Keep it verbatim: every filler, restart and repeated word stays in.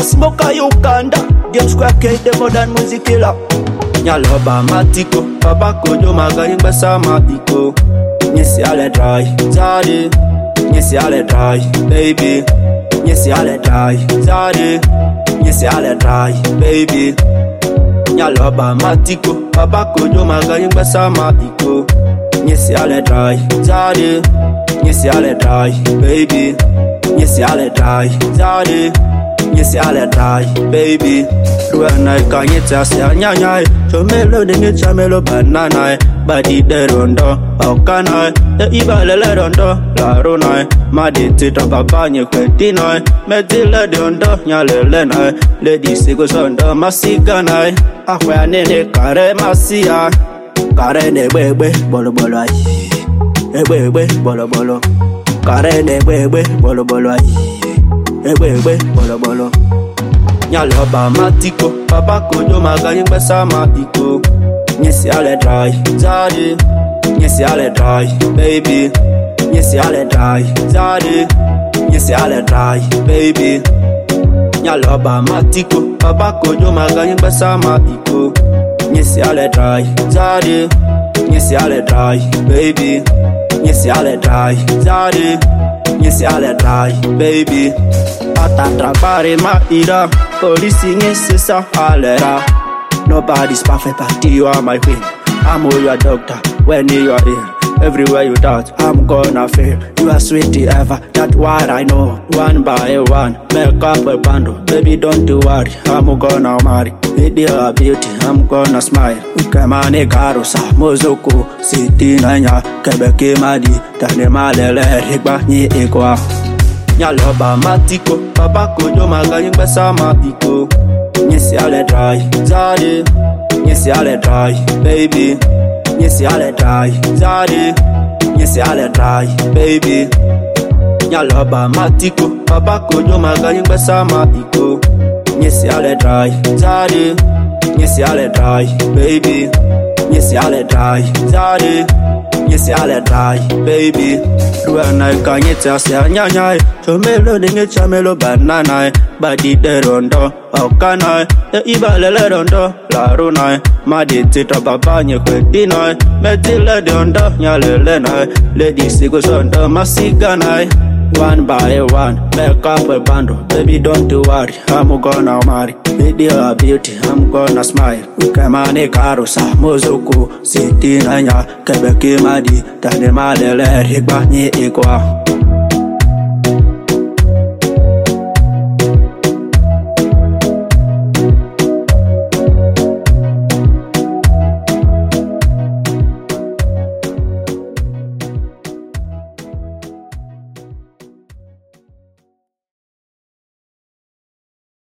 smoker Uganda. Game square K, the modern music killer. Nyaloba matiko, papa kojo magayin besama iko. Nyesi ale dry, zari. Nyesi ale dry, baby. Nyesi ale dry, zari. Nyesi ale dry, baby. Nyaloba matiko, papa kojo magayin besama iko. Nyesi ale dry, zari. Nyesi ale dry, baby. Nyesi ale dry, zari. Nyesi ale dry, baby. Ruana kanyeta sia nyanya, chomelo dinge chamelo banana, badi de rondo, okana, e ibale le rondo, la rona, maditi to babanye kwetino, medile de rondo, nyale lena, lady sigo sondo masigana, akwa nene kare masia, kare ne bebe bolo bolo ai, e bebe bolo bolo, kare ne bebe bolo bolo ai, e bebe bolo bolo. Nyaloba matiko, papa kojo magayin besama iko. Nyesi ale dry, zari. Nyesi ale dry, baby. Nyesi ale dry, zari. Nyesi ale dry, baby. Nyaloba matiko, papa kojo magayin besama iko. Nyesi ale dry, zari. Nyesi ale dry, baby. Nyesi ale dry, zari. Nyesi ale dry, baby. Atatrapare ma ira, police nyesi sa alera. Nobody's perfect but you are my queen. I'm all your doctor when you are ill. Everywhere you touch, I'm gonna fail. You are sweetie ever, that's what I know. One by one, make up a bundle. Baby, don't you worry, I'm gonna marry. With your beauty, I'm gonna smile. Kamane karusa, mozuku, siti nanya, kebeke madi, tane malele, hikba nye ekwa. Nyaloba matiko, papa kojo magayin besama iko. Nyesi ale dry, zari. Nyesi ale dry, baby. Nyesi ale dry, zari. Nyesi ale dry, baby. Nyaloba matiko, papa kojo magayin besama iko. Nyesi ale dry, zari. Nyesi ale dry, baby. Nyesi ale dry, zari. Nyesi ale dry, baby. Ruana kanyeta sia nyanya, chomelo dinge chamelo banana, badi de rondo, okana, e ibale le rondo, la rona, maditi to babanye kwetino, medile de rondo, nyale lena, lady sigo sondo masigana. One by one, make up a bundle. Baby, don't you worry, I'm gonna marry. With your beauty, I'm gonna smile. Kamane karusa, mozuku, siti nanya, kebeki madi, tane malele, hikba nye ekwa.